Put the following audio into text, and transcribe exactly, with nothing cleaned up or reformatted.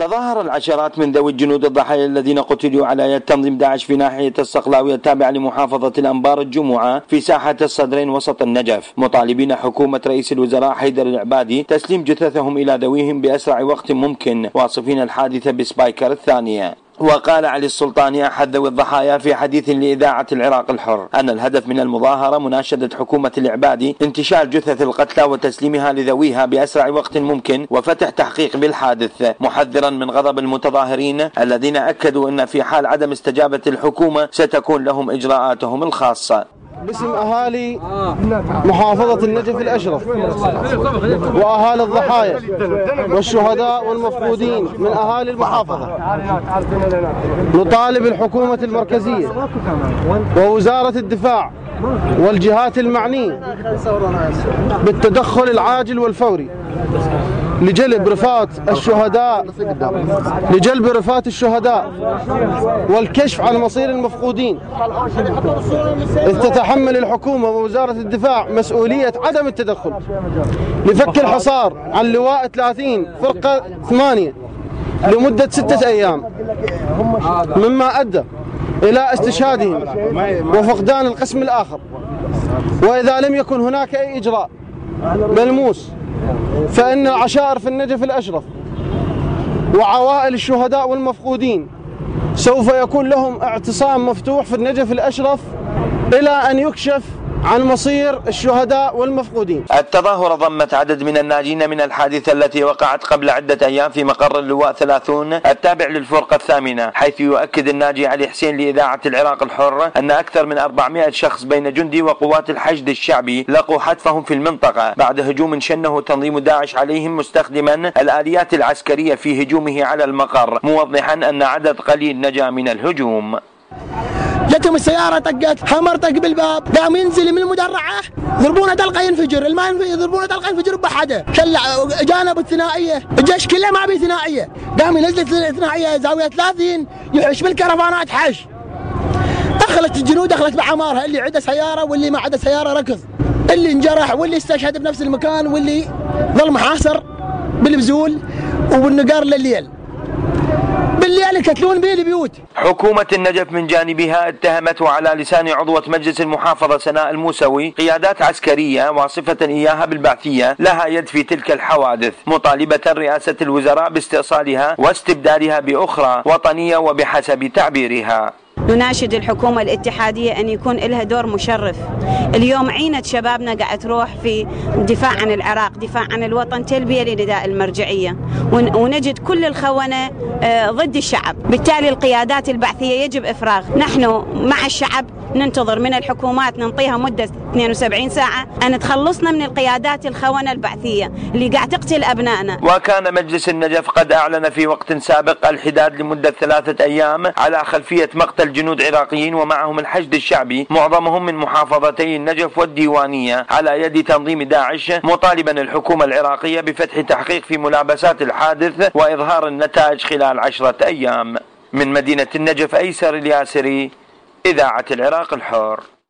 تظاهر العشرات من ذوي الجنود الضحايا الذين قتلوا على يد تنظيم داعش في ناحية الصقلاوية التابعة لمحافظة الأنبار الجمعة في ساحة الصدرين وسط النجف، مطالبين حكومة رئيس الوزراء حيدر العبادي تسليم جثثهم إلى ذويهم بأسرع وقت ممكن، واصفين الحادثة بسبايكر الثانية. وقال علي السلطاني أحد ذوي الضحايا في حديث لإذاعة العراق الحر أن الهدف من المظاهرة مناشدة حكومة العبادي انتشال جثث القتلى وتسليمها لذويها بأسرع وقت ممكن وفتح تحقيق بالحادث، محذرا من غضب المتظاهرين الذين أكدوا أن في حال عدم استجابة الحكومة ستكون لهم إجراءاتهم الخاصة. باسم أهالي محافظة النجف الأشرف وأهالي الضحايا والشهداء والمفقودين من أهالي المحافظة، نطالب الحكومة المركزية ووزارة الدفاع والجهات المعنية بالتدخل العاجل والفوري لجلب رفات الشهداء لجلب رفات الشهداء والكشف عن مصير المفقودين، إذ تتحمل الحكومة ووزارة الدفاع مسؤولية عدم التدخل لفك الحصار عن لواء ثلاثين فرقة ثمانية لمدة ستة أيام، مما أدى إلى استشهادهم وفقدان القسم الآخر. وإذا لم يكن هناك أي إجراء ملموس فإن العشائر في النجف الأشرف وعوائل الشهداء والمفقودين سوف يكون لهم اعتصام مفتوح في النجف الأشرف إلى أن يكشف عن مصير الشهداء والمفقودين. التظاهرة ضمت عدد من الناجين من الحادثة التي وقعت قبل عدة أيام في مقر اللواء ثلاثون التابع للفرقة الثامنة، حيث يؤكد الناجي علي حسين لإذاعة العراق الحر أن أكثر من أربعمائة شخص بين جندي وقوات الحشد الشعبي لقوا حتفهم في المنطقة بعد هجوم شنه تنظيم داعش عليهم مستخدما الآليات العسكرية في هجومه على المقر، موضحا أن عدد قليل نجا من الهجوم. جتهم السيارة طقت حمر طق بالباب، قام ينزل من المدرعة يضربونه طلقة ينفجر، الما يضربونه طلقة ينفجر بحده، شلع جانب الثنائية، الجيش كله ما بيه ثنائية، قام ينزل الثنائية زاوية ثلاثين يحش بالكرفانات حش. دخلت الجنود دخلت بعمارها، اللي عنده سيارة واللي ما عنده سيارة ركض، اللي انجرح واللي استشهد بنفس المكان واللي ظل محاصر بالبزول وبالنقار لليل. بالليل يقتلون به البيوت. حكومة النجف من جانبها اتهمت على لسان عضوة مجلس المحافظة سناء الموسوي قيادات عسكرية واصفة إياها بالبعثية لها يد في تلك الحوادث، مطالبة رئاسة الوزراء باستئصالها واستبدالها بأخرى وطنية وبحسب تعبيرها. نناشد الحكومة الاتحادية أن يكون لها دور مشرف. اليوم عينة شبابنا قاعد تروح في دفاع عن العراق، دفاع عن الوطن، تلبية لنداء المرجعية، ونجد كل الخونة ضد الشعب. بالتالي القيادات البعثية يجب إفراغ. نحن مع الشعب ننتظر من الحكومات ننطيها مدة اثنين وسبعين ساعة أن تخلصنا من القيادات الخونة البعثية اللي قاعد تقتل أبنائنا. وكان مجلس النجف قد أعلن في وقت سابق الحداد لمدة ثلاثة أيام على خلفية مقتل جنود عراقيين ومعهم الحشد الشعبي معظمهم من محافظتي النجف والديوانية على يد تنظيم داعش، مطالبا الحكومة العراقية بفتح تحقيق في ملابسات الحادث وإظهار النتائج خلال عشرة أيام. من مدينة النجف أيسر الياسري، إذاعة العراق الحر.